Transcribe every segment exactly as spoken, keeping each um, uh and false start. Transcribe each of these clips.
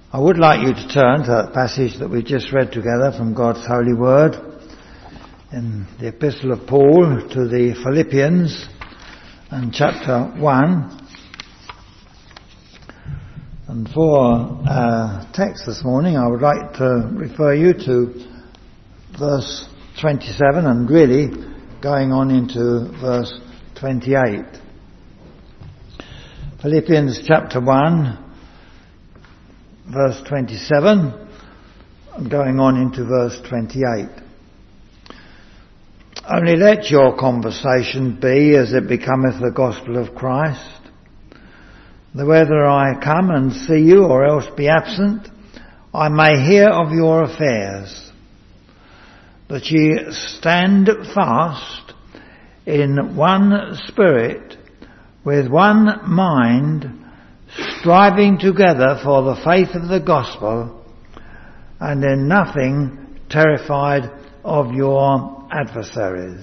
I would like you to turn to that passage that we just read together from God's holy word in the Epistle of Paul to the Philippians and chapter one. And for our text this morning, I would like to refer you to verse twenty-seven and really going on into verse twenty-eight. Philippians chapter one, verse twenty-seven, and going on into verse twenty-eight. Only let your conversation be as it becometh the gospel of Christ, that whether I come and see you or else be absent, I may hear of your affairs, that ye stand fast in one spirit, with one mind, striving together for the faith of the gospel, and in nothing terrified of your adversaries.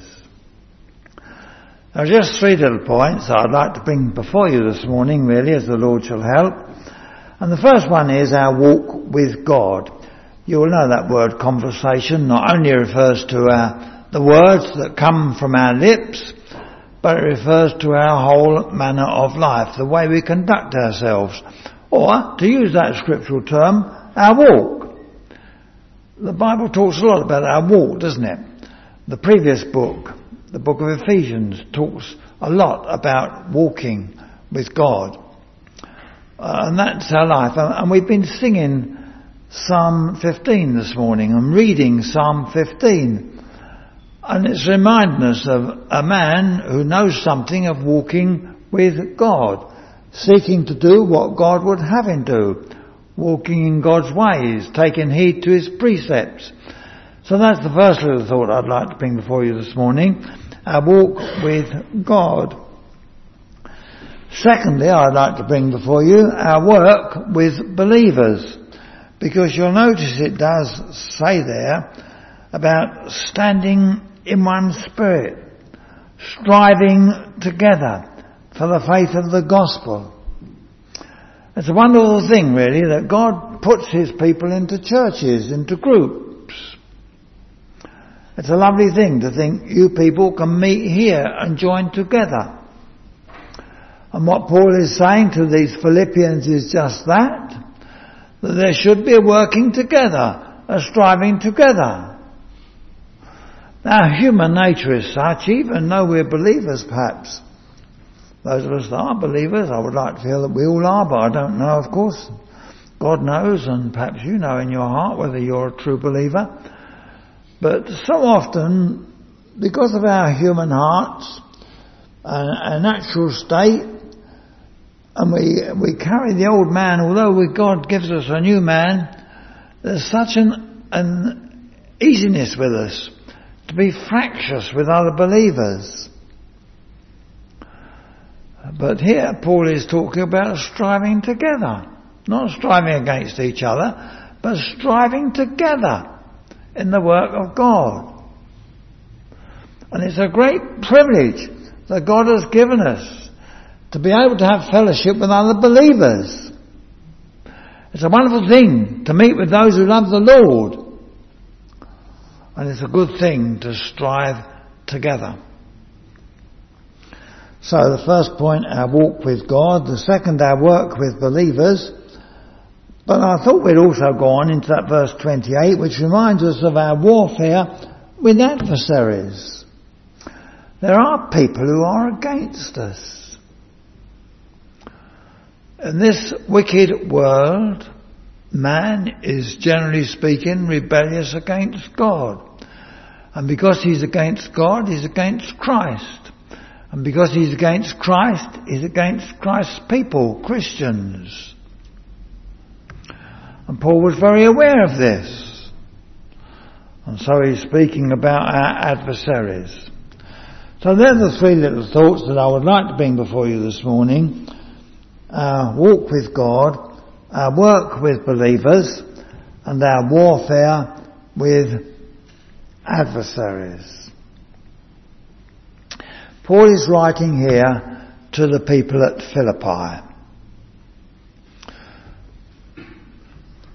Now, just three little points I'd like to bring before you this morning, really, as the Lord shall help. And the first one is our walk with God. You will know that word conversation not only refers to our, the words that come from our lips, but it refers to our whole manner of life, the way we conduct ourselves. Or, to use that scriptural term, our walk. The Bible talks a lot about our walk, doesn't it? The previous book, the book of Ephesians, talks a lot about walking with God. Uh, and that's our life. And, and we've been singing Psalm fifteen this morning and reading Psalm fifteen. And it's reminding us of a man who knows something of walking with God, seeking to do what God would have him do, walking in God's ways, taking heed to his precepts. So that's the first little thought I'd like to bring before you this morning, our walk with God. Secondly, I'd like to bring before you our work with believers, because you'll notice it does say there about standing in one spirit, striving together for the faith of the gospel. It's a wonderful thing, really, that God puts his people into churches, into groups. It's a lovely thing to think you people can meet here and join together. And what Paul is saying to these Philippians is just that, that there should be a working together, a striving together. Now, human nature is such, even though we're believers perhaps, those of us that are believers, I would like to feel that we all are, but I don't know, of course. God knows, and perhaps you know in your heart whether you're a true believer. But so often, because of our human hearts, and our natural state, and we we carry the old man, although we, God gives us a new man, there's such an, an easiness with us to be fractious with other believers. But here Paul is talking about striving together. Not striving against each other, but striving together in the work of God. And it's a great privilege that God has given us to be able to have fellowship with other believers. It's a wonderful thing to meet with those who love the Lord. And it's a good thing to strive together. So the first point, our walk with God. The second, our work with believers. But I thought we'd also go on into that verse twenty-eight, which reminds us of our warfare with adversaries. There are people who are against us. In this wicked world, man is, generally speaking, rebellious against God. And because he's against God, he's against Christ. And because he's against Christ, he's against Christ's people, Christians. And Paul was very aware of this. And so he's speaking about our adversaries. So they're the three little thoughts that I would like to bring before you this morning. Our walk with God, our work with believers, and our warfare with adversaries. Paul is writing here to the people at Philippi.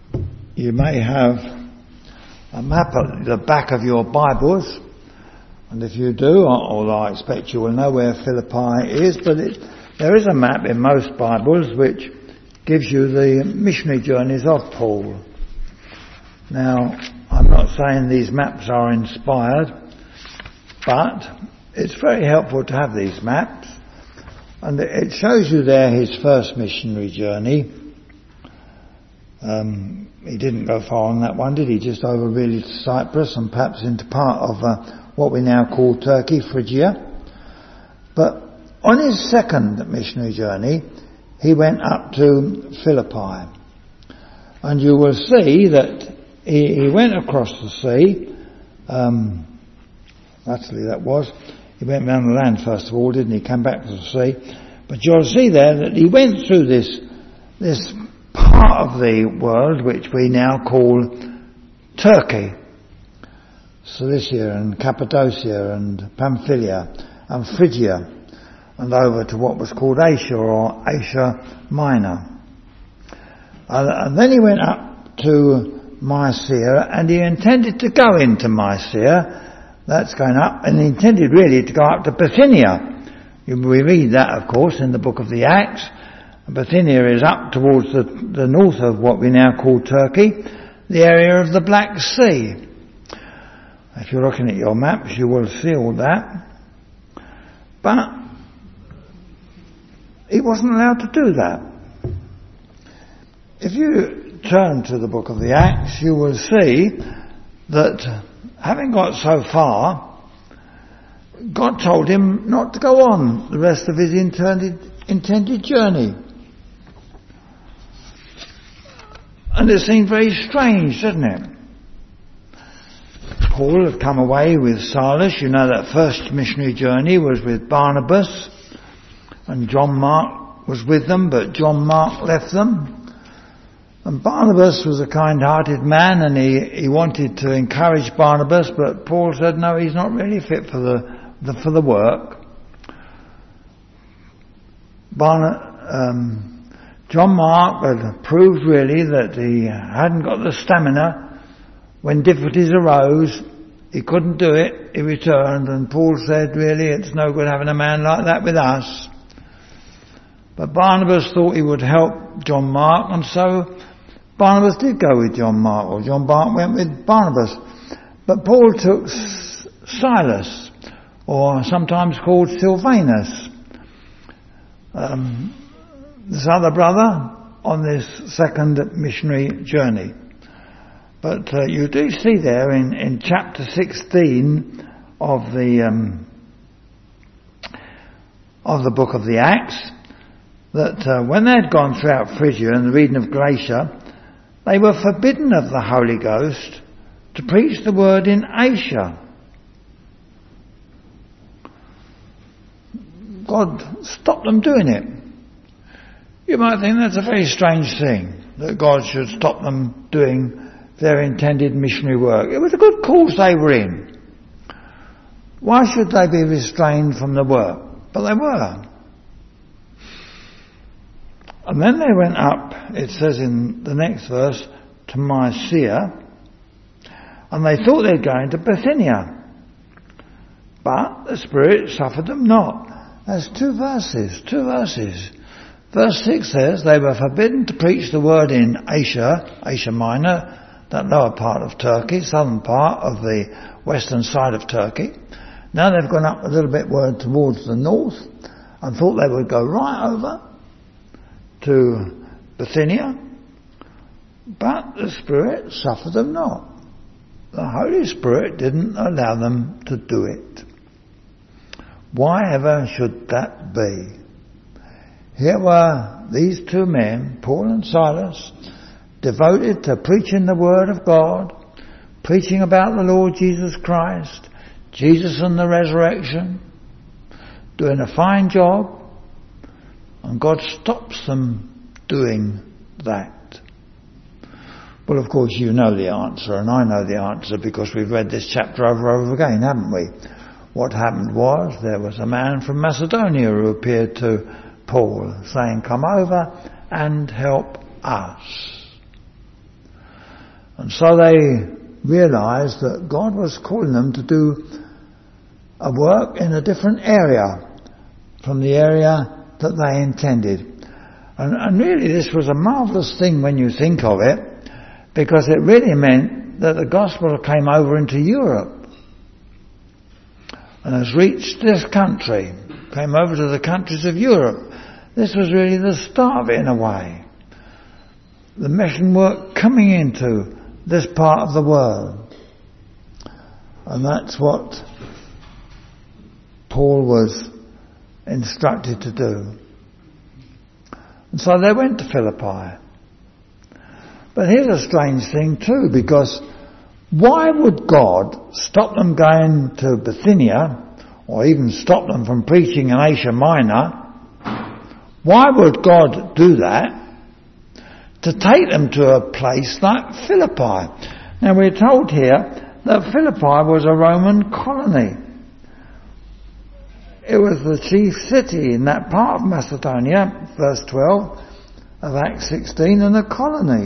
you may have a map at the back of your Bibles, and if you do, although I expect you will know where Philippi is, but it, there is a map in most Bibles which gives you the missionary journeys of Paul. Now, I'm not saying these maps are inspired, but it's very helpful to have these maps, and it shows you there his first missionary journey. Um, he didn't go far on that one, did he? Just over really to Cyprus and perhaps into part of uh, what we now call Turkey, Phrygia. But on his second missionary journey, he went up to Philippi. And you will see that he, he went across the sea. Um, actually, that was. He went round the land first of all, didn't he? Came back to the sea. But you'll see there that he went through this, this part of the world which we now call Turkey. Cilicia and Cappadocia and Pamphylia and Phrygia, and over to what was called Asia or Asia Minor. And then he went up to Mysia, and he intended to go into Mysia. That's going up, and he intended really to go up to Bithynia. We read that, of course, in the book of the Acts. Bithynia is up towards the, the north of what we now call Turkey, the area of the Black Sea. If you're looking at your maps, you will see all that. But he wasn't allowed to do that. If you turn to the book of the Acts, you will see that having got so far, God told him not to go on the rest of his intended, intended journey. And it seemed very strange, didn't it? Paul had come away with Silas. You know that first missionary journey was with Barnabas, and John Mark was with them, but John Mark left them. And Barnabas was a kind-hearted man, and he, he wanted to encourage Barnabas, but Paul said, no, he's not really fit for the, the for the work. Barna, um, John Mark had proved really that he hadn't got the stamina. When difficulties arose, he couldn't do it. He returned, and Paul said, really, it's no good having a man like that with us. But Barnabas thought he would help John Mark, and so Barnabas did go with John Mark, or John Mark went with Barnabas. But Paul took Silas, or sometimes called Silvanus, um, this other brother, on this second missionary journey. But uh, you do see there in, in chapter sixteen of the um, of the book of the Acts that uh, when they had gone throughout Phrygia and the region of Galatia, they were forbidden of the Holy Ghost to preach the word in Asia. God stopped them doing it. You might think that's a very strange thing, that God should stop them doing their intended missionary work. It was a good cause they were in. Why should they be restrained from the work? But they were. And then they went up, it says in the next verse, to Mysia, and they thought they'd go into Bithynia. But the Spirit suffered them not. There's two verses, two verses. Verse six says, they were forbidden to preach the word in Asia, Asia Minor, that lower part of Turkey, southern part of the western side of Turkey. Now they've gone up a little bit word towards the north and thought they would go right over to Bithynia, but the Spirit suffered them not. The Holy Spirit didn't allow them to do it. Why ever should that be? Here were these two men, Paul and Silas, devoted to preaching the Word of God, preaching about the Lord Jesus Christ, Jesus and the resurrection, doing a fine job, and God stops them doing that. Well, of course, you know the answer, and I know the answer because we've read this chapter over and over again, haven't we? What happened was there was a man from Macedonia who appeared to Paul saying, come over and help us. And so they realised that God was calling them to do a work in a different area from the area that they intended. And, and really this was a marvellous thing when you think of it, because it really meant that the gospel came over into Europe and has reached this country, came over to the countries of Europe. This was really the start of it in a way. The mission work coming into this part of the world. And that's what Paul was instructed to do. And so they went to Philippi. But here's a strange thing too, because why would God stop them going to Bithynia, or even stop them from preaching in Asia Minor? Why would God do that to take them to a place like Philippi? Now we're told here that Philippi was a Roman colony. It was the chief city in that part of Macedonia, verse twelve of Acts sixteen, and a colony.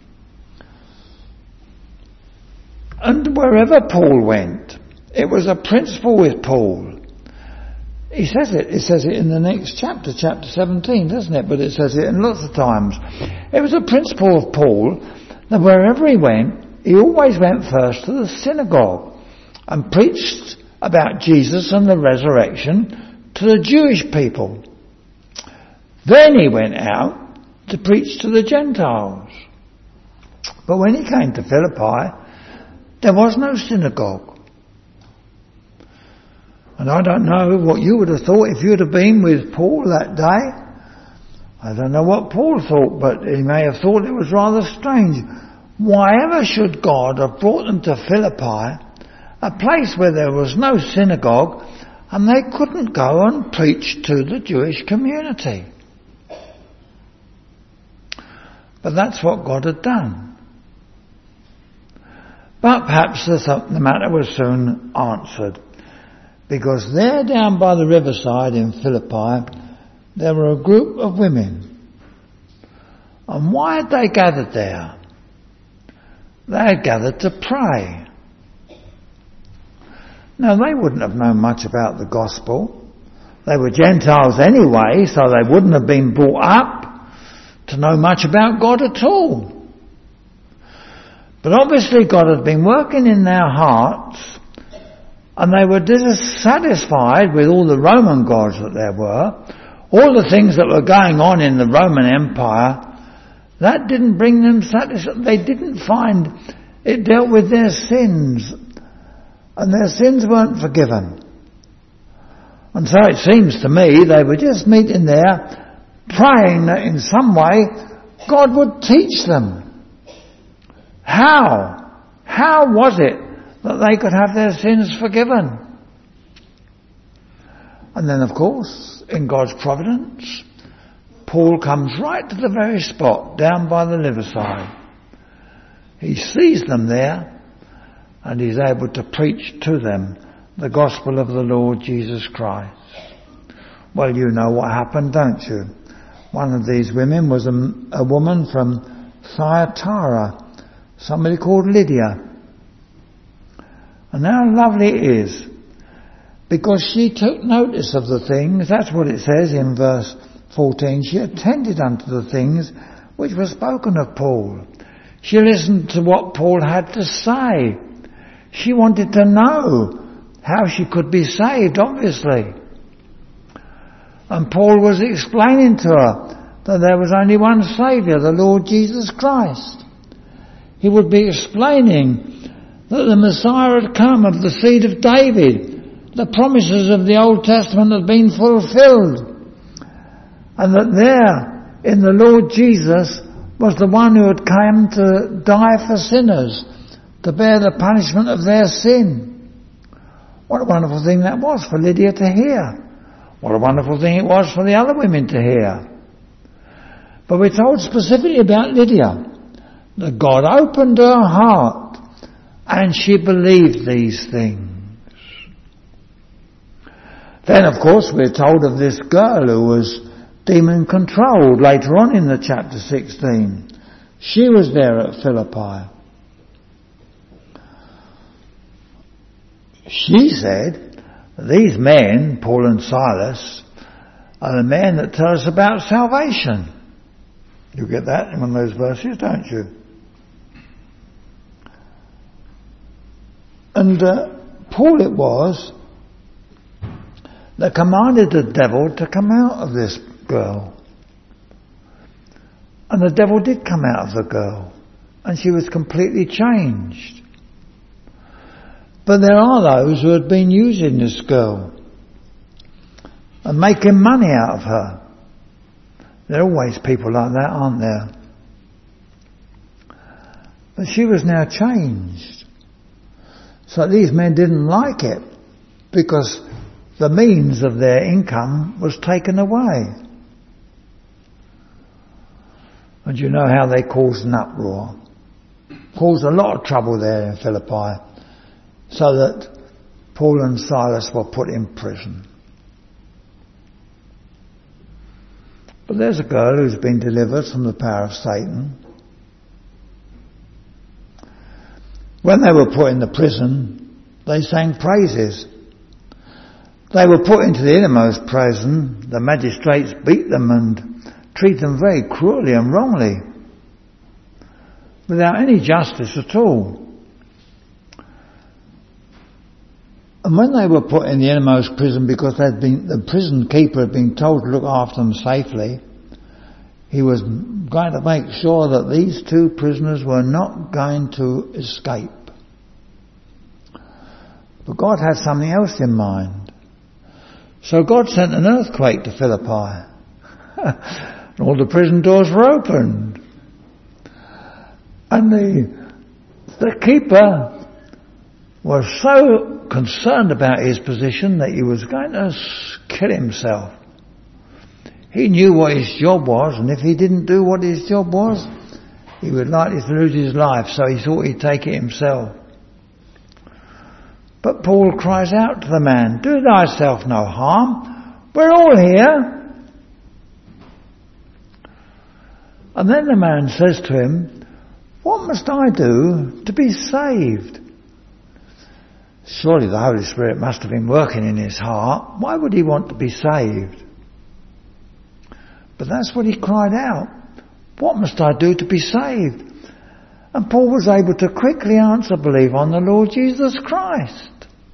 And wherever Paul went, it was a principle with Paul. He says it, it says it in the next chapter, chapter seventeen, doesn't it? But it says it in lots of times. It was a principle of Paul that wherever he went, he always went first to the synagogue and preached about Jesus and the resurrection to the Jewish people. Then he went out to preach to the Gentiles. But when he came to Philippi, there was no synagogue. And I don't know what you would have thought if you'd have been with Paul that day. I don't know what Paul thought, but he may have thought it was rather strange. Why ever should God have brought them to Philippi, a place where there was no synagogue, and they couldn't go and preach to the Jewish community? But that's what God had done. But perhaps the matter was soon answered, because there down by the riverside in Philippi, there were a group of women. And why had they gathered there? They had gathered to pray. Now, they wouldn't have known much about the gospel. They were Gentiles anyway, so they wouldn't have been brought up to know much about God at all. But obviously God had been working in their hearts, and they were dissatisfied with all the Roman gods that there were, all the things that were going on in the Roman Empire. That didn't bring them satisfaction. They didn't find it dealt with their sins, and their sins weren't forgiven. And so it seems to me they were just meeting there, praying that in some way God would teach them. How? How was it that they could have their sins forgiven? And then, of course, in God's providence, Paul comes right to the very spot, down by the riverside. He sees them there, and he's able to preach to them the gospel of the Lord Jesus Christ. Well, you know what happened, don't you? One of these women was a, a woman from Thyatira, somebody called Lydia. And how lovely it is, because she took notice of the things. That's what it says in verse fourteen. She attended unto the things which were spoken of Paul. She listened to what Paul had to say. She wanted to know how she could be saved, obviously. And Paul was explaining to her that there was only one Saviour, the Lord Jesus Christ. He would be explaining that the Messiah had come of the seed of David. The promises of the Old Testament had been fulfilled. And that there, in the Lord Jesus, was the one who had come to die for sinners, to bear the punishment of their sin. What a wonderful thing that was for Lydia to hear. What a wonderful thing it was for the other women to hear. But we're told specifically about Lydia that God opened her heart and she believed these things. Then, of course, we're told of this girl who was demon-controlled later on in the chapter sixteen. She was there at Philippi. she said, these men, Paul and Silas, are the men that tell us about salvation. You get that in one of those verses, don't you? And uh, Paul it was that commanded the devil to come out of this girl. And the devil did come out of the girl. And she was completely changed. But there are those who had been using this girl and making money out of her. There are always people like that, aren't there? But she was now changed. So these men didn't like it because the means of their income was taken away. And you know how they caused an uproar. Caused a lot of trouble there in Philippi, so that Paul and Silas were put in prison. But there's a girl who's been delivered from the power of Satan. When they were put in the prison, they sang praises. They were put into the innermost prison. The magistrates beat them and treated them very cruelly and wrongly, without any justice at all. And when they were put in the innermost prison, because they'd been, the prison keeper had been told to look after them safely, he was going to make sure that these two prisoners were not going to escape. But God had something else in mind. So God sent an earthquake to Philippi. And all the prison doors were opened. And the, the keeper was so concerned about his position that he was going to kill himself. He knew what his job was, and if he didn't do what his job was, he would likely to lose his life, so he thought he'd take it himself. But Paul cries out to the man, "Do thyself no harm, we're all here." And then the man says to him, "What must I do to be saved?" Surely the Holy Spirit must have been working in his heart. Why would he want to be saved? But that's what he cried out. What must I do to be saved? And Paul was able to quickly answer, believe on the Lord Jesus Christ.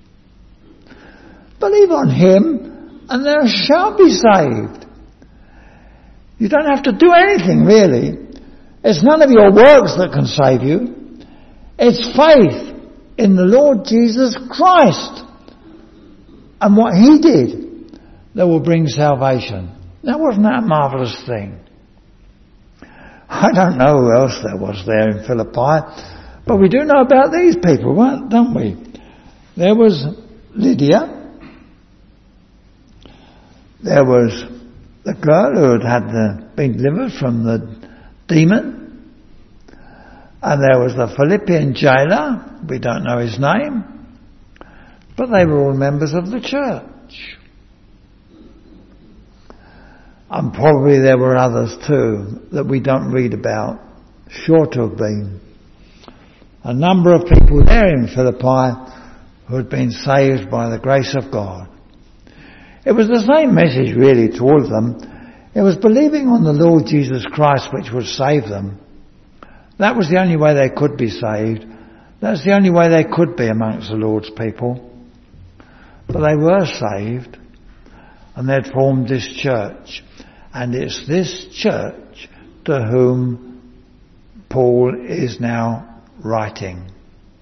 Believe on him and thou shalt be saved. You don't have to do anything really. It's none of your works that can save you. It's faith in the Lord Jesus Christ and what he did that will bring salvation. Now, wasn't that a marvellous thing? I don't know who else there was there in Philippi, but we do know about these people, don't we? There was Lydia. There was the girl who had had the, been delivered from the demon. And there was the Philippian jailer. We don't know his name. But they were all members of the church. And probably there were others too that we don't read about. Sure to have been. A number of people there in Philippi who had been saved by the grace of God. It was the same message really to all of them. It was believing on the Lord Jesus Christ which would save them. That was the only way they could be saved. That's the only way they could be amongst the Lord's people. But they were saved and they'd formed this church. And it's this church to whom Paul is now writing.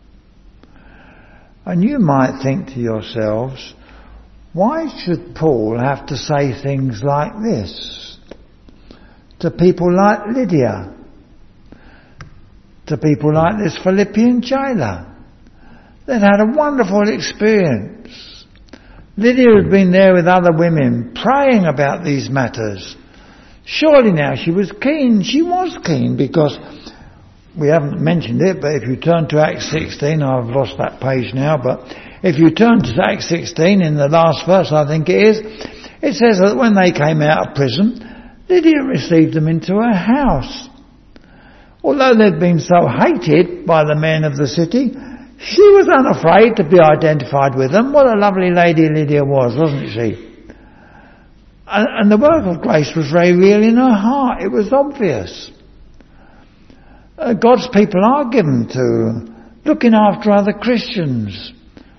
And you might think to yourselves, why should Paul have to say things like this to people like Lydia, to people like this Philippian jailer? They'd had a wonderful experience. Lydia had been there with other women praying about these matters. Surely now she was keen. She was keen because we haven't mentioned it, but if you turn to Acts sixteen, I've lost that page now, but if you turn to Acts sixteen, in the last verse I think it is, it says that when they came out of prison, Lydia received them into her house. Although they'd been so hated by the men of the city, She was unafraid to be identified with them. What a lovely lady Lydia was, wasn't she? And, and the work of grace was very real in her heart. It was obvious. Uh, God's people are given to looking after other Christians.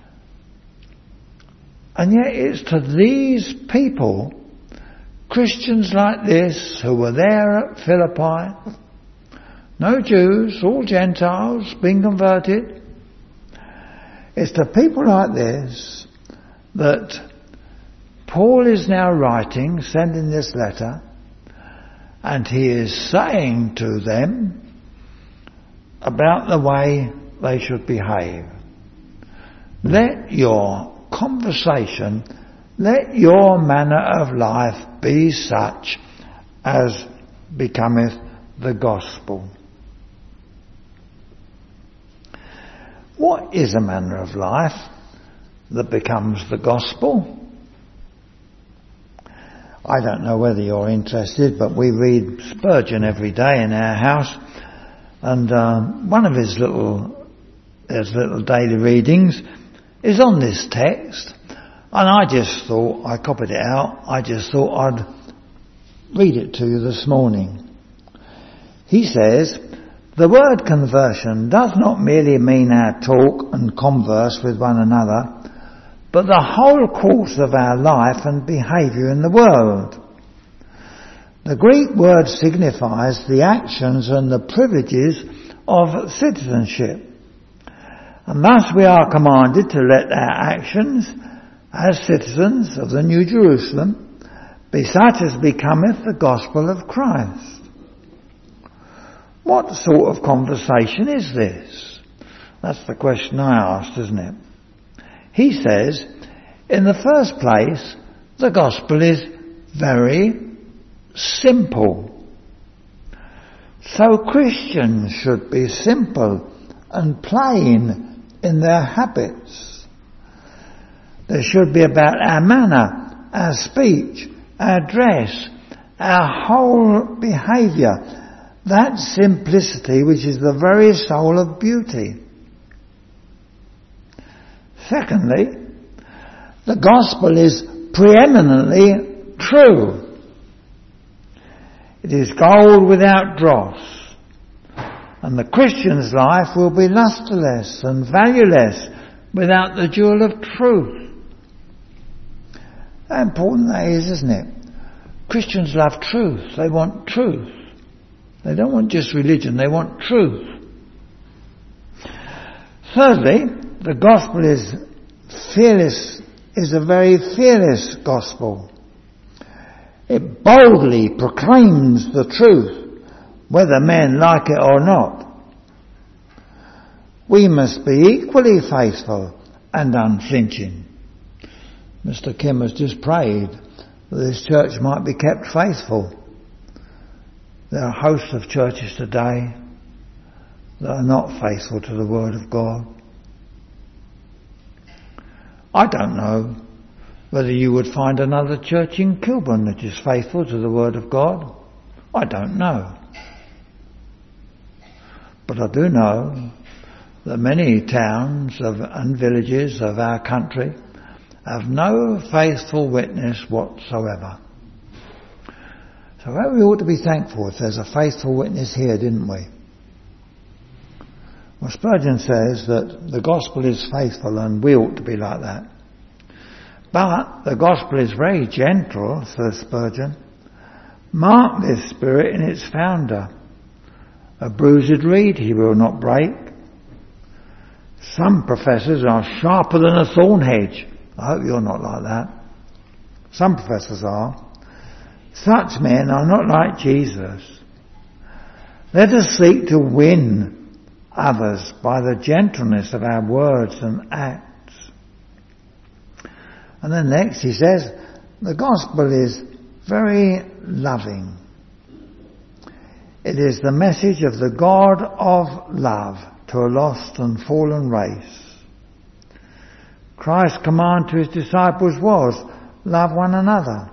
And yet it's to these people, Christians like this, who were there at Philippi, no Jews, all Gentiles, being converted. It's to people like this that Paul is now writing, sending this letter, and he is saying to them about the way they should behave. Let your conversation, let your manner of life be such as becometh the gospel. What is a manner of life that becomes the gospel? I don't know whether you're interested, but we read Spurgeon every day in our house, and um, one of his little his little daily readings is on this text, and I just thought, I copied it out, I just thought I'd read it to you this morning. He says, the word conversion does not merely mean our talk and converse with one another, but the whole course of our life and behaviour in the world. The Greek word signifies the actions and the privileges of citizenship. And thus we are commanded to let our actions as citizens of the New Jerusalem be such as becometh the gospel of Christ. What sort of conversation is this? That's the question I asked, isn't it? He says, in the first place, the gospel is very simple. So Christians should be simple and plain in their habits. They should be about our manner, our speech, our dress, our whole behaviour. That simplicity which is the very soul of beauty. Secondly, the gospel is preeminently true. It is gold without dross, and the Christian's life will be lustreless and valueless without the jewel of truth. How important that is, isn't it? Christians love truth. They want truth. They don't want just religion, they want truth. Thirdly, the gospel is fearless, is a very fearless gospel. It boldly proclaims the truth, whether men like it or not. We must be equally faithful and unflinching. Mister Kim has just prayed that this church might be kept faithful. There are hosts of churches today that are not faithful to the Word of God. I don't know whether you would find another church in Kilburn that is faithful to the Word of God. I don't know. But I do know that many towns of, and villages of our country have no faithful witness whatsoever. So we ought to be thankful if there's a faithful witness here, didn't we? Well, Spurgeon says that the gospel is faithful and we ought to be like that. But the gospel is very gentle, says Spurgeon. Mark this spirit in its founder. A bruised reed he will not break. Some professors are sharper than a thorn hedge. I hope you're not like that. Some professors are. Such men are not like Jesus. Let us seek to win others by the gentleness of our words and acts. And then next he says, the gospel is very loving. It is the message of the God of love to a lost and fallen race. Christ's command to his disciples was, love one another.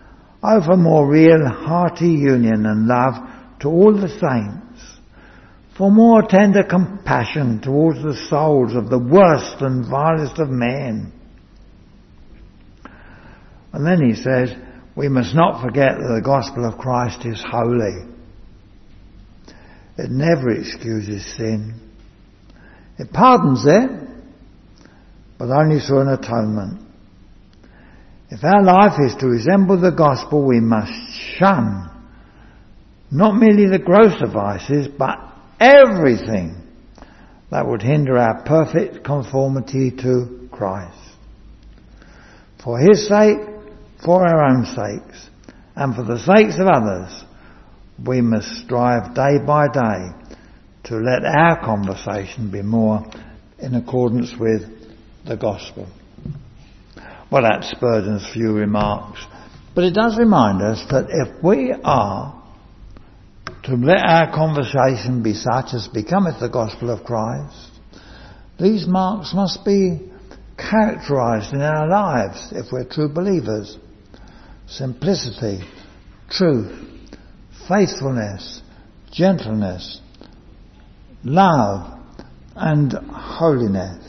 Over more real, hearty union and love to all the saints, for more tender compassion towards the souls of the worst and vilest of men. And then he says, we must not forget that the gospel of Christ is holy. It never excuses sin. It pardons it, but only through an atonement. If our life is to resemble the gospel, we must shun not merely the grosser vices, but everything that would hinder our perfect conformity to Christ. For his sake, for our own sakes, and for the sakes of others, we must strive day by day to let our conversation be more in accordance with the gospel. Well, that's Spurgeon's few remarks. But it does remind us that if we are to let our conversation be such as becometh the gospel of Christ, these marks must be characterised in our lives if we're true believers. Simplicity, truth, faithfulness, gentleness, love, and holiness.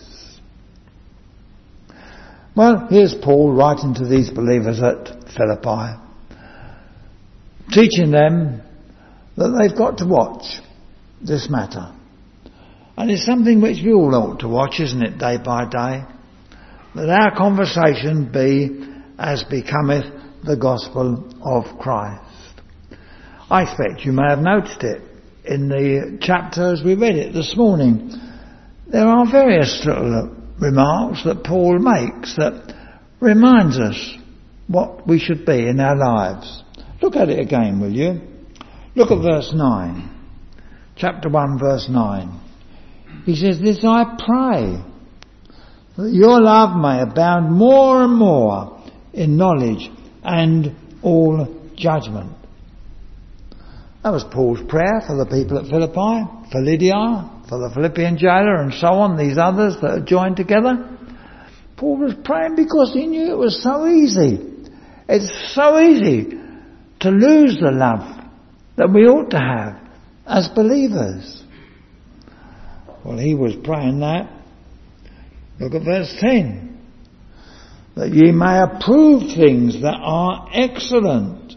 Well, here's Paul writing to these believers at Philippi, teaching them that they've got to watch this matter. And it's something which we all ought to watch, isn't it, day by day? That our conversation be as becometh the gospel of Christ. I expect you may have noticed it in the chapter as we read it this morning. There are various little remarks that Paul makes that reminds us what we should be in our lives. Look at it again, will you? Look at verse nine. Chapter one, verse nine. He says, this I pray, that your love may abound more and more in knowledge and all judgment. That was Paul's prayer for the people at Philippi, for Lydia, for the Philippian jailer and so on, these others that are joined together. Paul was praying because he knew it was so easy. It's so easy to lose the love that we ought to have as believers. Well, he was praying that. Look at verse ten. That ye may approve things that are excellent.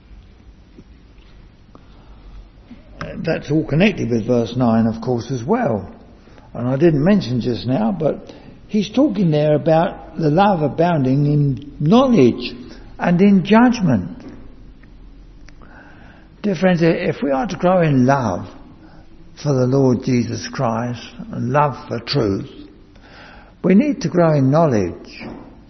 That's all connected with verse nine, of course, as well. And I didn't mention just now, but he's talking there about the love abounding in knowledge and in judgment. Dear friends, if we are to grow in love for the Lord Jesus Christ and love for truth, we need to grow in knowledge.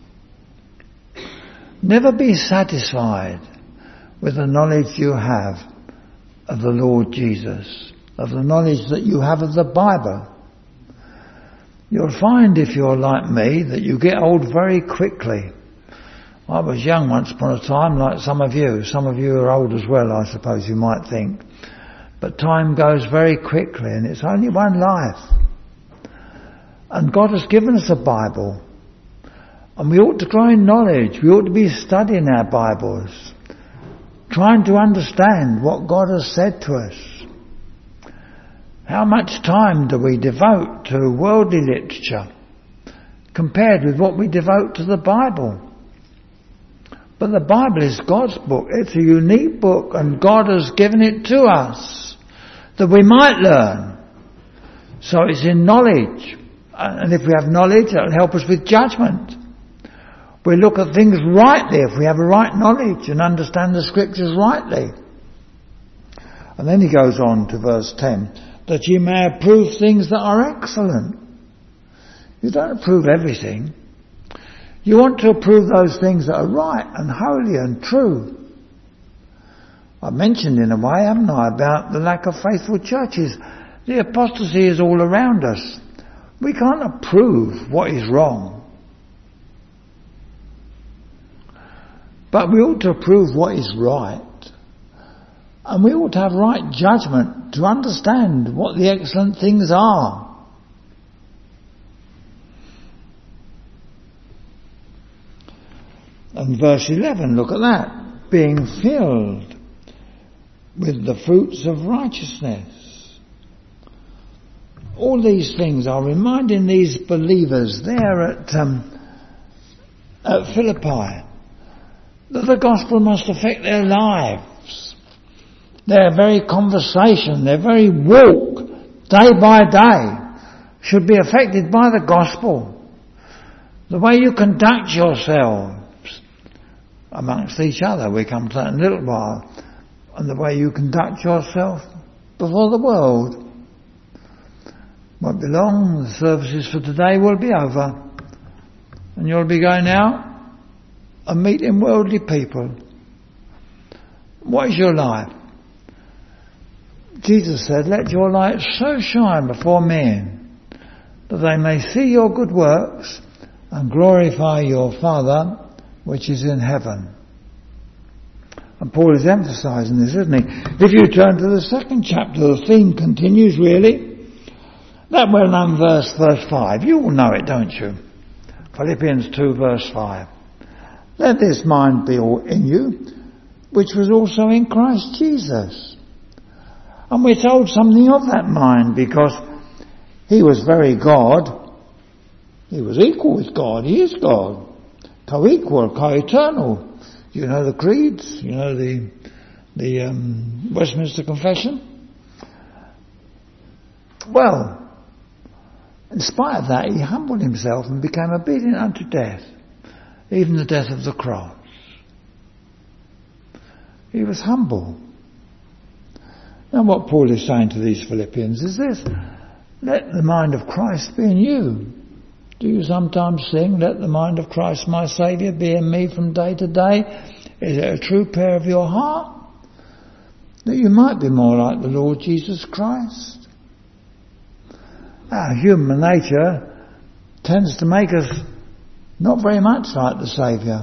Never be satisfied with the knowledge you have of the Lord Jesus, of the knowledge that you have of the Bible. You'll find, if you're like me, that you get old very quickly. I was young once upon a time, like some of you. Some of you are old as well, I suppose you might think. But time goes very quickly, and it's only one life. And God has given us a Bible. And we ought to grow in knowledge. We ought to be studying our Bibles, trying to understand what God has said to us. How much time do we devote to worldly literature compared with what we devote to the Bible? But the Bible is God's book. It's a unique book, and God has given it to us that we might learn. So it's in knowledge. And if we have knowledge, it'll help us with judgment. We look at things rightly if we have a right knowledge and understand the Scriptures rightly. And then he goes on to verse ten, that ye may approve things that are excellent. You don't approve everything. You want to approve those things that are right and holy and true. I mentioned in a way, haven't I, about the lack of faithful churches. The apostasy is all around us. We can't approve what is wrong. But we ought to approve what is right. And we ought to have right judgment to understand what the excellent things are. And verse eleven, look at that. Being filled with the fruits of righteousness. all these things are reminding these believers there at, um, at Philippi that the gospel must affect their lives, their very conversation, their very walk, day by day, should be affected by the gospel. The way you conduct yourselves amongst each other, we come to that in a little while, and the way you conduct yourself before the world. Won't be long, the services for today will be over, and you'll be going out and meeting worldly people. What is your life? Jesus said, let your light so shine before men that they may see your good works and glorify your Father which is in heaven. And Paul is emphasising this, isn't he? If you turn to the second chapter, the theme continues really. That well-known verse, verse five. You all know it, don't you? Philippians two, verse five. Let this mind be in you, which was also in Christ Jesus. And we're told something of that mind because he was very God. He was equal with God. He is God. Co-equal, co-eternal. You know the creeds. You know the the um, Westminster Confession. Well, in spite of that, he humbled himself and became obedient unto death, even the death of the cross. He was humble. Now what Paul is saying to these Philippians is this: let the mind of Christ be in you. Do you sometimes sing, let the mind of Christ my Saviour be in me from day to day? Is it a true prayer of your heart? That you might be more like the Lord Jesus Christ? Our human nature tends to make us not very much like the Saviour.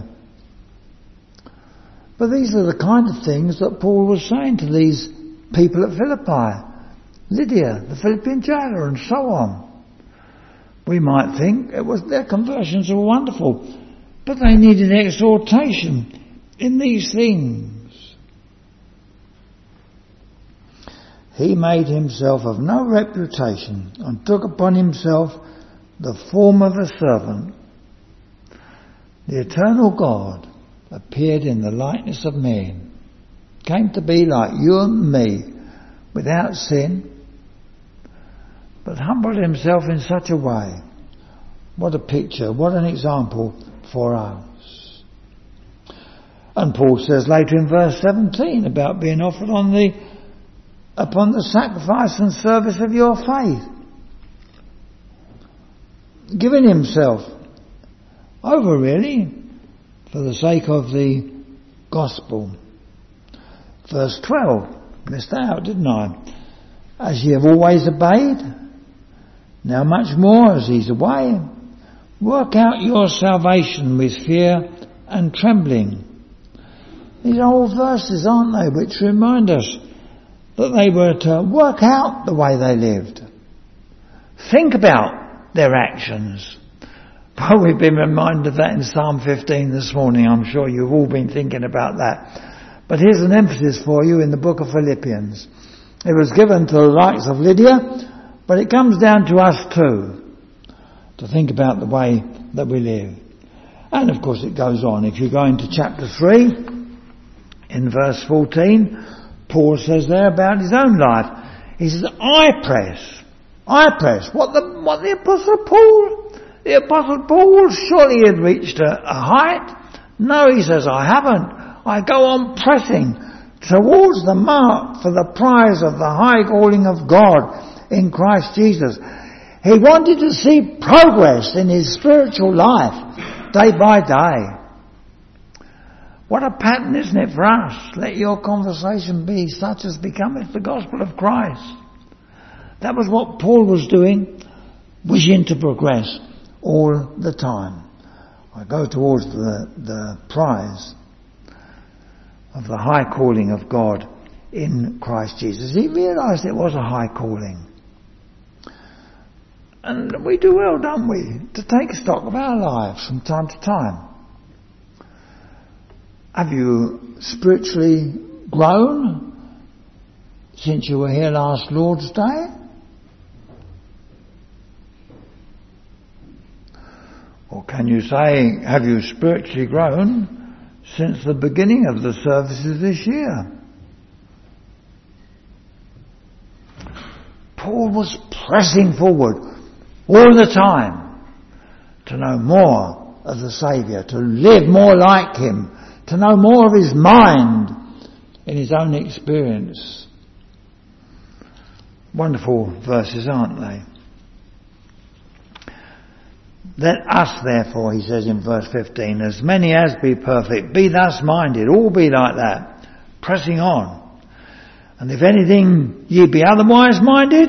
But these are the kind of things that Paul was saying to these people at Philippi. Lydia, the Philippian jailer, and so on. We might think it was their conversions were wonderful, but they needed exhortation in these things. He made himself of no reputation and took upon himself the form of a servant. The eternal God appeared in the likeness of men, came to be like you and me, without sin, but humbled himself in such a way. What a picture, what an example for us. And Paul says later in verse seventeen about being offered on the upon the sacrifice and service of your faith. Giving himself over really for the sake of the gospel. Verse twelve, missed out, didn't I? As ye have always obeyed, now much more as he's away, work out your salvation with fear and trembling. These are all verses, aren't they, which remind us that they were to work out the way they lived. Think about their actions. Well, we've been reminded of that in Psalm fifteen this morning. I'm sure you've all been thinking about that. But here's an emphasis for you in the book of Philippians. It was given to the likes of Lydia, but it comes down to us too, to think about the way that we live. And of course it goes on. If you go into chapter three, in verse fourteen, Paul says there about his own life. He says, I press. I press. What the, what the Apostle Paul? The Apostle Paul, surely he had reached a, a height. No, he says, I haven't. I go on pressing towards the mark for the prize of the high calling of God in Christ Jesus. He wanted to see progress in his spiritual life day by day. What a pattern, isn't it, for us? Let your conversation be such as becometh the gospel of Christ. That was what Paul was doing, wishing to progress all the time. I go towards the, the prize of the high calling of God in Christ Jesus. He realised it was a high calling. And we do well, don't we, to take stock of our lives from time to time. Have you spiritually grown since you were here last Lord's Day? Or can you say, have you spiritually grown since the beginning of the services this year? Paul was pressing forward all the time to know more of the Saviour, to live more like Him, to know more of His mind in his own experience. Wonderful verses, aren't they? Let us therefore, he says in verse fifteen, as many as be perfect, be thus minded, all be like that, pressing on. And if anything ye be otherwise minded,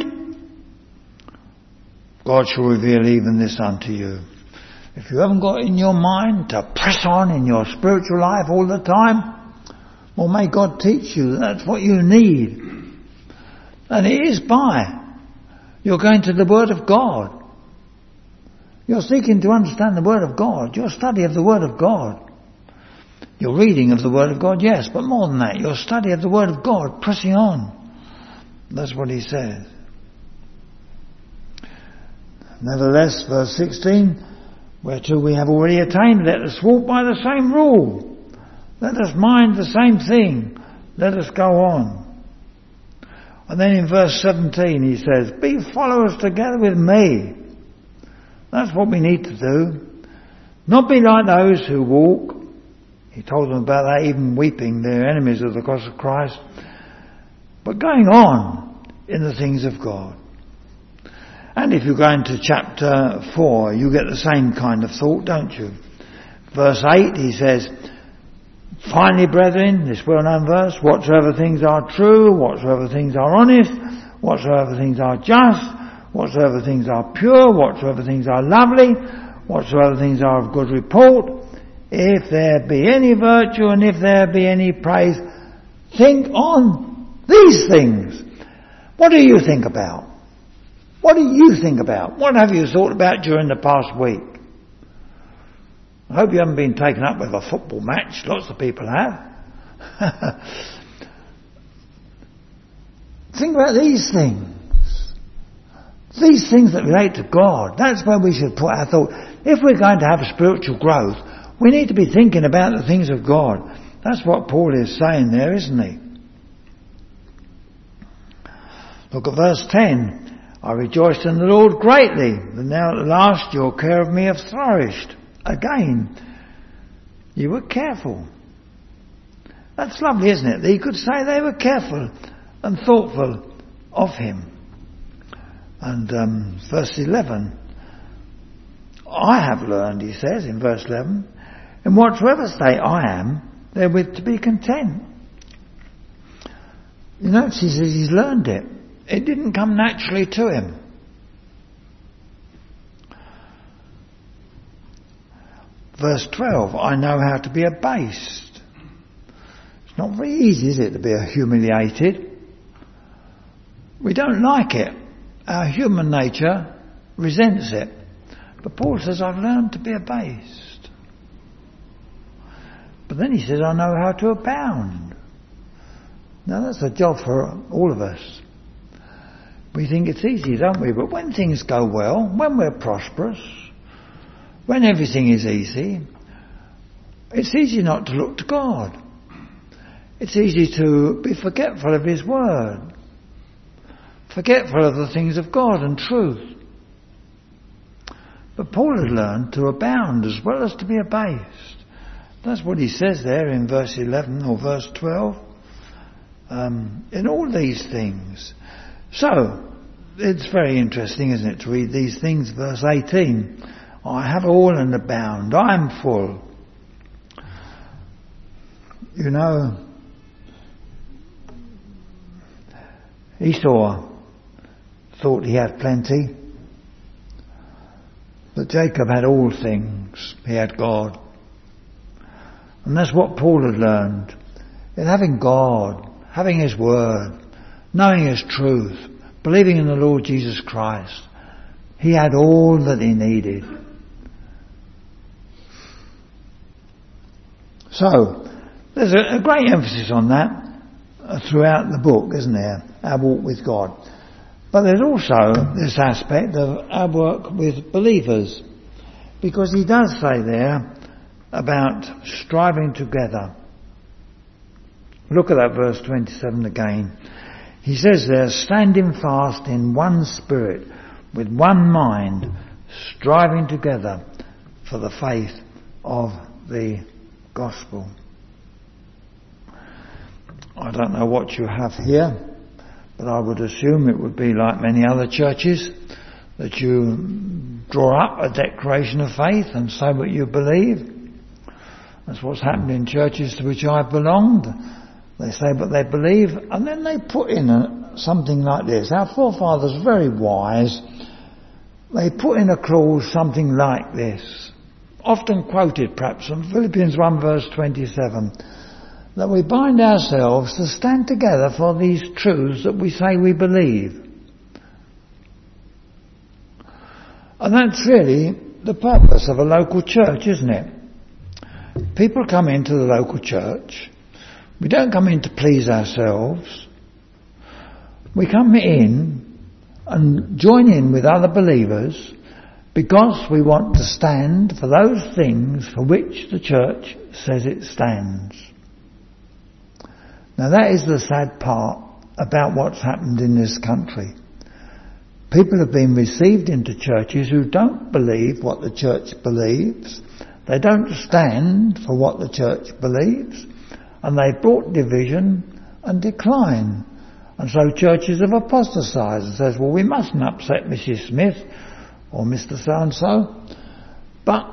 God shall reveal even this unto you. If you haven't got in your mind to press on in your spiritual life all the time, well, may God teach you that that's what you need. And it is by you're going to the Word of God. You're seeking to understand the Word of God, your study of the Word of God. Your reading of the Word of God, yes, but more than that, your study of the Word of God, pressing on. That's what he says. Nevertheless, verse sixteen, whereto we have already attained, let us walk by the same rule. Let us mind the same thing. Let us go on. And then in verse seventeen he says, be followers together with me. That's what we need to do. Not be like those who walk. He told them about that, even weeping, they're enemies of the cross of Christ. But going on in the things of God. And if you go into chapter four, you get the same kind of thought, don't you? Verse eight, he says, finally, brethren, this well-known verse, whatsoever things are true, whatsoever things are honest, whatsoever things are just, whatsoever things are pure, whatsoever things are lovely, whatsoever things are of good report, if there be any virtue and if there be any praise, think on these things. What do you think about? What do you think about? What have you thought about during the past week? I hope you haven't been taken up with a football match. Lots of people have. Think about these things. These things that relate to God. That's where we should put our thought. If we're going to have spiritual growth, we need to be thinking about the things of God. That's what Paul is saying there, isn't he? Look at verse ten. I rejoiced in the Lord greatly, that now at last your care of me have flourished. Again, you were careful. That's lovely, isn't it? That he could say they were careful and thoughtful of him. And um, verse eleven, I have learned, he says in verse eleven, in whatsoever state I am, therewith to be content. You notice he says he's learned it. It didn't come naturally to him. Verse twelve, I know how to be abased. It's not very easy, is it, to be humiliated? We don't like it. Our human nature resents it. But Paul says, I've learned to be abased. But then he says, I know how to abound. Now that's a job for all of us. We think it's easy, don't we? But when things go well, when we're prosperous, when everything is easy, it's easy not to look to God. It's easy to be forgetful of His Word. Forgetful of the things of God and truth. But Paul had learned to abound as well as to be abased. That's what he says there in verse eleven or verse twelve. Um, in all these things. So, it's very interesting, isn't it, to read these things. Verse eighteen, I have all and abound. I am full. You know, Esau thought he had plenty. But Jacob had all things. He had God. And that's what Paul had learned. In having God, having His Word, knowing His truth, believing in the Lord Jesus Christ, he had all that he needed. So, there's a, a great emphasis on that throughout the book, isn't there? Our walk with God. But there's also this aspect of our work with believers. because he does say there about striving together. Look at that verse twenty-seven again. He says there, standing fast in one spirit, with one mind, striving together for the faith of the gospel. I don't know what you have here, but I would assume it would be like many other churches, that you draw up a declaration of faith and say what you believe. That's what's happened in churches to which I've belonged. They say what they believe, and then they put in a, something like this. Our forefathers, very wise, they put in a clause something like this, often quoted perhaps from Philippians one verse twenty-seven, that we bind ourselves to stand together for these truths that we say we believe. And that's really the purpose of a local church, isn't it? People come into the local church. We don't come in to please ourselves. We come in and join in with other believers because we want to stand for those things for which the church says it stands. Now that is the sad part about what's happened in this country. People have been received into churches who don't believe what the church believes. They don't stand for what the church believes. And they've brought division and decline. And so churches have apostatized and says, well, we mustn't upset Missus Smith or Mister So-and-so, but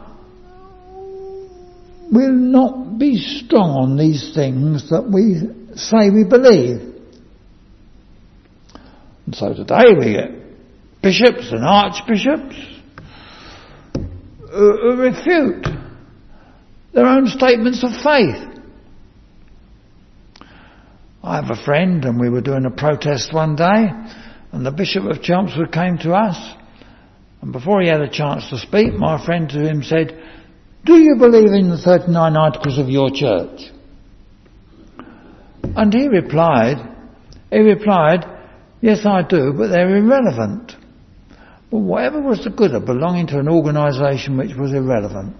we'll not be strong on these things that we say we believe. And so today we get bishops and archbishops who, who refute their own statements of faith. I have a friend, and we were doing a protest one day, and the Bishop of Chelmsford came to us, and before he had a chance to speak, my friend to him said, do you believe in the thirty-nine articles of your church? And he replied, he replied, yes I do, but they're irrelevant. Well, whatever was the good of belonging to an organisation which was irrelevant?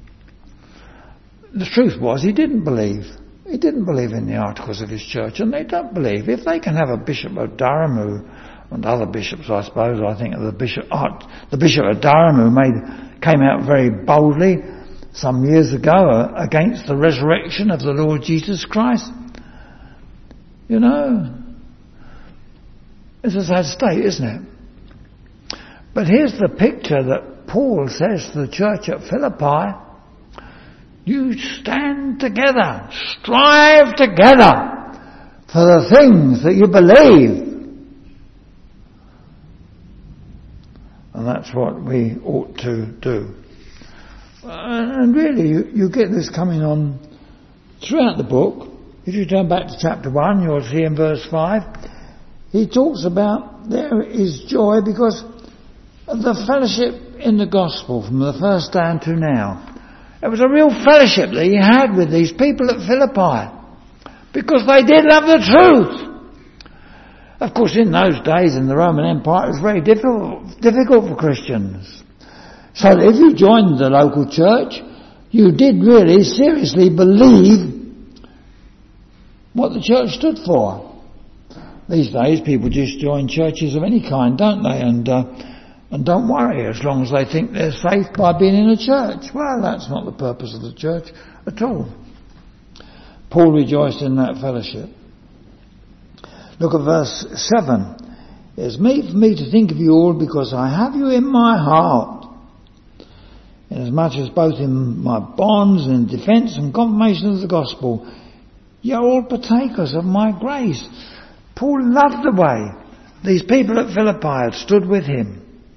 The truth was he didn't believe. He didn't believe in the articles of his church, and they don't believe. If they can have a Bishop of Durham who, and other bishops I suppose, I think of the Bishop, oh, the Bishop of Durham who made, came out very boldly some years ago uh, against the resurrection of the Lord Jesus Christ. You know, it's a sad state, isn't it? But here's the picture that Paul says to the church at Philippi. You stand together, strive together for the things that you believe. And that's what we ought to do. And really, you, you get this coming on throughout the book. If you turn back to chapter one, you'll see in verse five, he talks about there is joy because of the fellowship in the gospel from the first down to now. It was a real fellowship that he had with these people at Philippi because they did love the truth. Of course, in those days in the Roman Empire, it was very difficult, difficult for Christians. So that if you joined the local church, you did really seriously believe what the church stood for. These days, people just join churches of any kind, don't they? And uh, And don't worry as long as they think they're safe by being in a church. Well, that's not the purpose of the church at all. Paul rejoiced in that fellowship. Look at verse seven. It's meet for me to think of you all because I have you in my heart, inasmuch as both in my bonds and in defence and confirmation of the gospel, you're all partakers of my grace. Paul loved the way these people at Philippi had stood with him.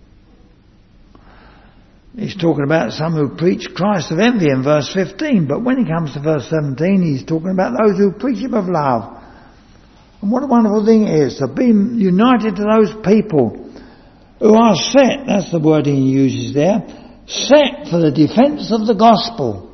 He's talking about some who preach Christ of envy in verse fifteen, but when he comes to verse seventeen, he's talking about those who preach him of love. And what a wonderful thing it is to be united to those people who are set, that's the word he uses there, set for the defence of the gospel.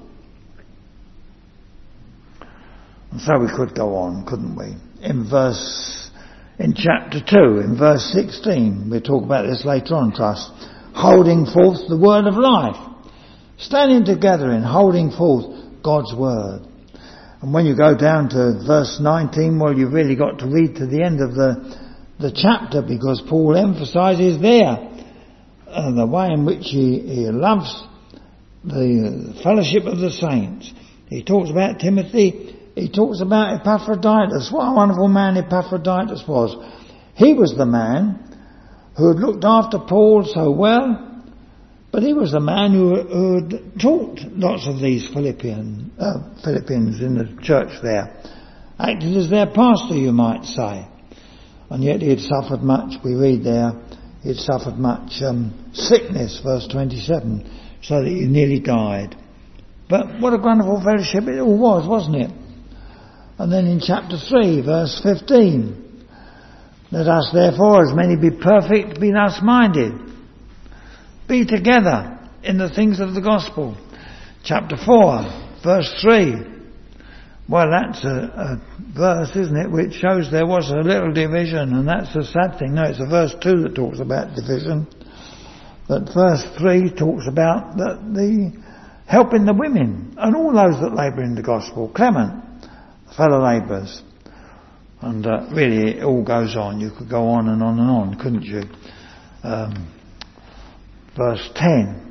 And so we could go on, couldn't we? In verse, in chapter two, in verse sixteen, we'll talk about this later on, trust. Holding forth the word of life. standing together in holding forth God's word. And when you go down to verse nineteen, well, you've really got to read to the end of the, the chapter, because Paul emphasises there uh, the way in which he, he loves the fellowship of the saints. He talks about Timothy. He talks about Epaphroditus. What a wonderful man Epaphroditus was. He was the man who had looked after Paul so well, but he was the man who, who had taught lots of these Philippian, uh, Philippians in the church there. Acted as their pastor, you might say. And yet he had suffered much. We read there, he had suffered much um, sickness, verse twenty-seven, so that he nearly died. But what a wonderful fellowship it all was, wasn't it? And then in chapter three, verse fifteen, let us therefore, as many be perfect, be thus minded. Be together in the things of the gospel. Chapter four, verse three. Well, that's a, a verse, isn't it, which shows there was a little division, and that's a sad thing. No, it's a verse two that talks about division. But verse three talks about the, the helping the women and all those that labour in the gospel. Clement, fellow labourers. And uh, really it all goes on. You could go on and on and on, couldn't you? Um, verse ten.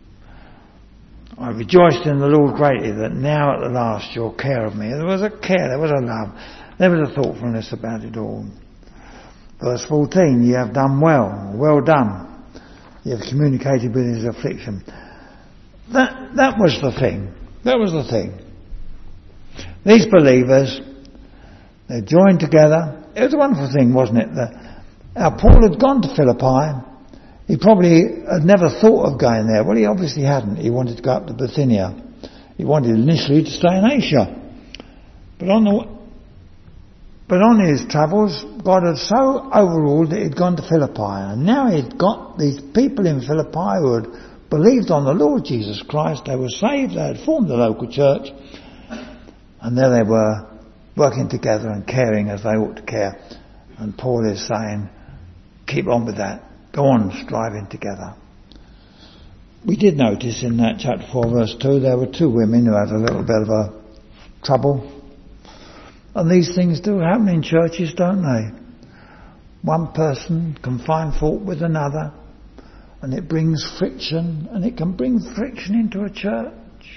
I rejoiced in the Lord greatly that now at the last your care of me. There was a care, there was a love, there was a thoughtfulness about it all. Verse fourteen. You have done well, well done. You have communicated with his affliction. That, that was the thing. That was the thing. These believers, they joined together. It was a wonderful thing, wasn't it? That our Paul had gone to Philippi. He probably had never thought of going there. Well, he obviously hadn't. He wanted to go up to Bithynia. He wanted initially to stay in Asia. But on the, but on his travels, God had so overruled that he'd gone to Philippi. And now he'd got these people in Philippi who had believed on the Lord Jesus Christ. They were saved. They had formed the local church. And there they were, working together and caring as they ought to care. And Paul is saying, keep on with that. Go on striving together. We did notice in that chapter four verse two there were two women who had a little bit of a trouble. And these things do happen in churches, don't they? One person can find fault with another, and it brings friction, and it can bring friction into a church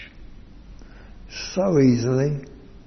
so easily.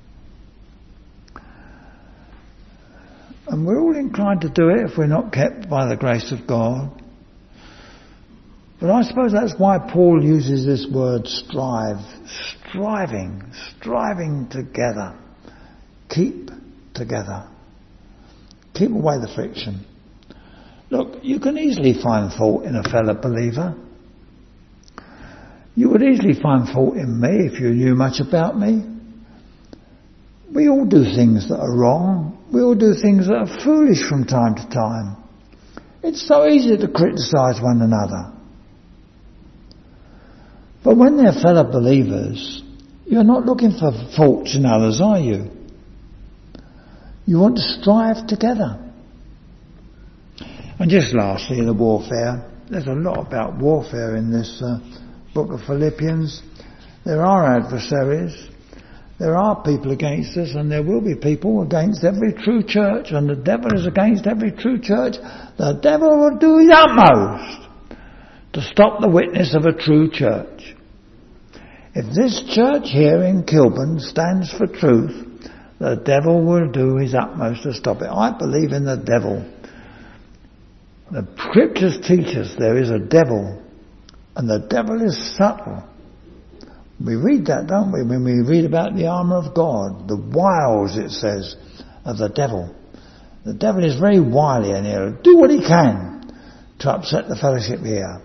And we're all inclined to do it if we're not kept by the grace of God. But I suppose that's why Paul uses this word strive. Striving. Striving together. Keep together. Keep away the friction. Look, you can easily find fault in a fellow believer. You would easily find fault in me if you knew much about me. We all do things that are wrong. We all do things that are foolish from time to time. It's so easy to criticise one another. But when they're fellow believers, you're not looking for faults in others, are you? You want to strive together. And just lastly, the warfare. There's a lot about warfare in this uh, book of Philippians. There are adversaries. There are people against us, and there will be people against every true church, and the devil is against every true church. The devil will do his utmost to stop the witness of a true church. If this church here in Kilburn stands for truth, the devil will do his utmost to stop it. I believe in the devil. The scriptures teach us there is a devil, and the devil is subtle. We read that, don't we, when we read about the armour of God, the wiles, it says, of the devil. The devil is very wily, and he'll do what he can to upset the fellowship here.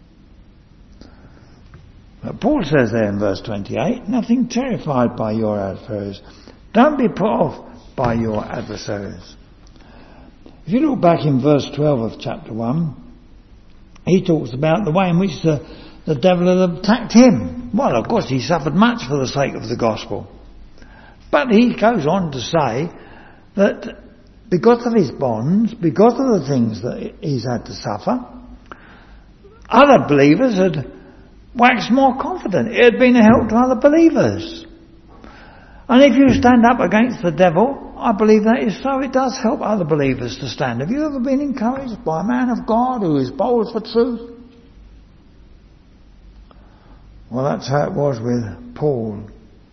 But Paul says there in verse twenty-eight, nothing terrified by your adversaries. Don't be put off by your adversaries. If you look back in verse twelve of chapter one, he talks about the way in which the, the devil had attacked him. Well, of course, he suffered much for the sake of the gospel. But he goes on to say that because of his bonds, because of the things that he's had to suffer, other believers had waxed more confident. It had been a help to other believers. And if you stand up against the devil, I believe that is so. It does help other believers to stand. Have you ever been encouraged by a man of God who is bold for truth? Well, that's how it was with Paul.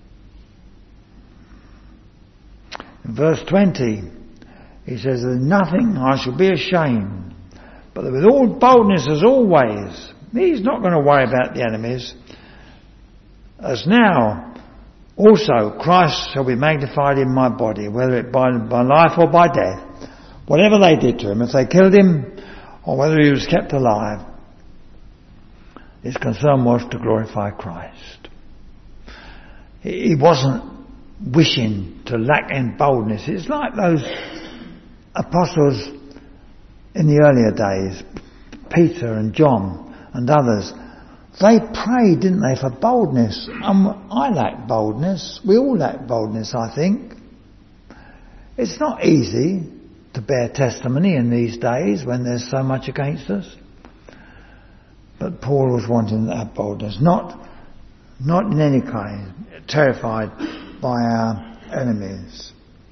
In verse twenty, he says, "There's nothing I shall be ashamed, but with all boldness as always." He's not going to worry about the enemies. "As now, also Christ shall be magnified in my body, whether it by, by life or by death. Whatever they did to him, if they killed him, or whether he was kept alive, his concern was to glorify Christ." He wasn't wishing to lack in boldness. It's like those apostles in the earlier days, Peter and John and others. They prayed, didn't they, for boldness. Um, I lack boldness. We all lack boldness, I think. It's not easy to bear testimony in these days when there's so much against us. But Paul was wanting that boldness, not, not in any kind, terrified by our enemies.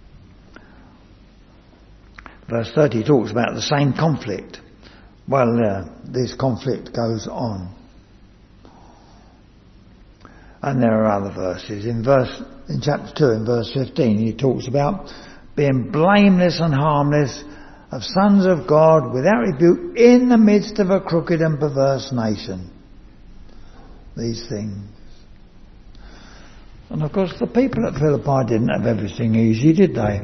Verse thirty talks about the same conflict. Well, uh, this conflict goes on. And there are other verses. In verse, in chapter two, in verse fifteen, he talks about being blameless and harmless, of sons of God, without rebuke, in the midst of a crooked and perverse nation. These things. And of course the people at Philippi didn't have everything easy, did they?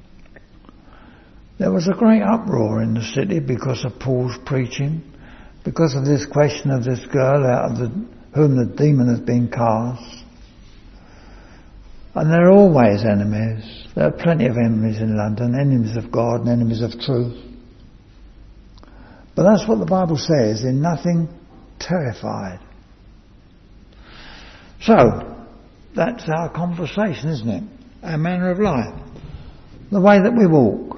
There was a great uproar in the city because of Paul's preaching, because of this question of this girl out of the, whom the demon has been cast. And there are always enemies. There are plenty of enemies in London, enemies of God and enemies of truth. But that's what the Bible says, in nothing terrified. So, that's our conversation, isn't it? Our manner of life. The way that we walk.